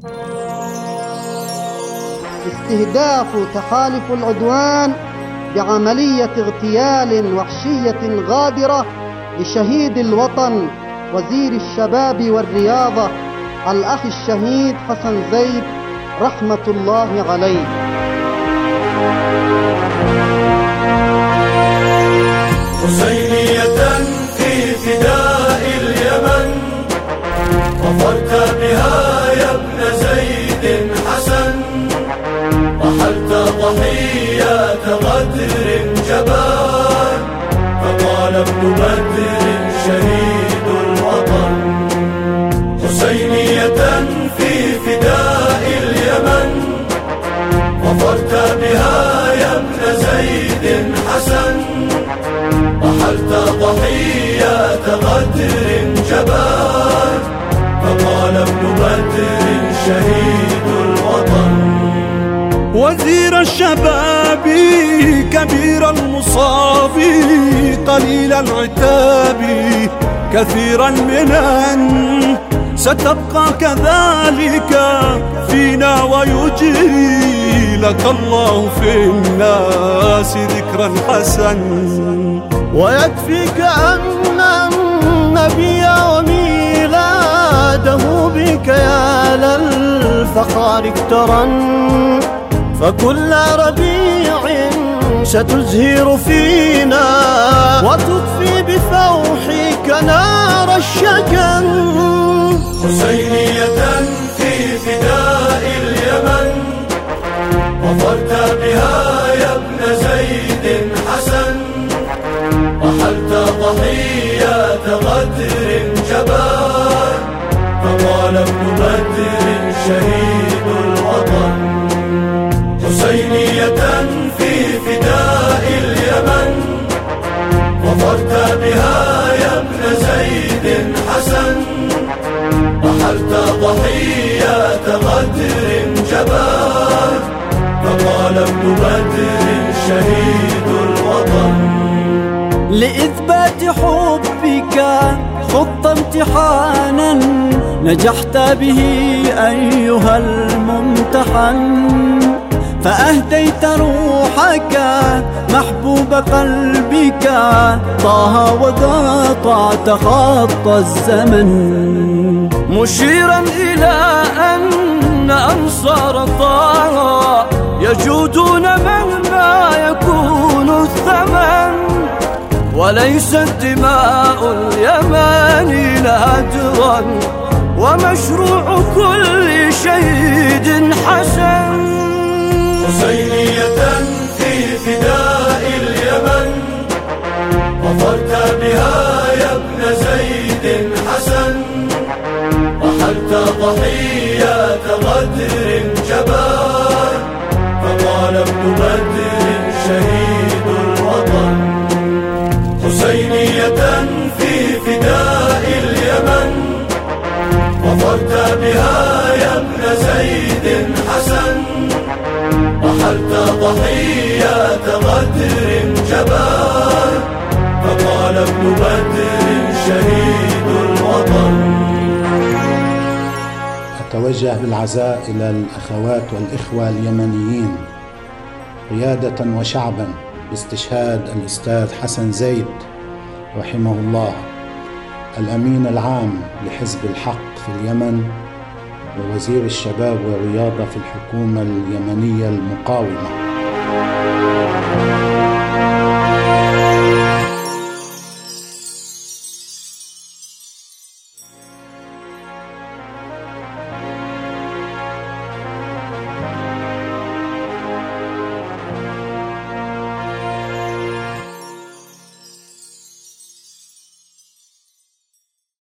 استهداف تحالف العدوان بعملية اغتيال وحشية غادرة لشهيد الوطن وزير الشباب والرياضة الأخ الشهيد حسن زيد رحمة الله عليه. حسينية في فداء اليمن ظفرت بها يا ابن زيد حسن، رحلت ضحية غدر جبان، فقال ابن بدر شهيد الوطن. حسينية في فداء اليمن ظفرت بها يا ابن زيد حسن، رحلت ضحية غدر جبان، فقال ابن بدر شهيد الوطن. وزير الشباب كبير المصاب قليل العتاب كثير المنن، ستبقى كذلك فينا ويجري لك الله في الناس ذكرا حسن. ويكفيك أن النبي وميلاده بك يا للفخار اقترن، فكل ربيع ستزهر فينا وتطفي بفوحك نار الشكن. حسينية في فداء اليمن ظفرت بها يا ابن زيد حسن، رحلت ضحية غدر جبان، فقال ابن بدر شهيد الوطن. حسينية في فداء اليمن ظفرت بها يا ابن زيد حسن، رحلت ضحية غدر جبان، فقال ابن بدر شهيد الوطن. لإثبات حبك خضت امتحانا نجحت به أيها الممتحن، فأهديت روحك محبوب قلبك طه وقاطعت خط الزمن، مشيرا إلى أن أنصار طه يجودون من لا يكون الثمن، وليست دماء اليمن هدرا ومشروع كل شهيد حسن. حسينية في فداء اليمن ظفرت بها يا ابن زيد حسن، رحلت ضحية غدر جبان، فقال ابن بدر شهيد الوطن. حسينية في فداء اليمن ظفرت بها يا ابن زيد حسن، رحلت ضحية غدر جبان، فقال ابن بدر شهيد الوطن. أتوجه بالعزاء إلى الأخوات والإخوة اليمنيين قيادة وشعبا باستشهاد الأستاذ حسن زيد رحمه الله، الأمين العام لحزب الحق في اليمن ووزير الشباب والرياضة في الحكومة اليمنية المقاومة.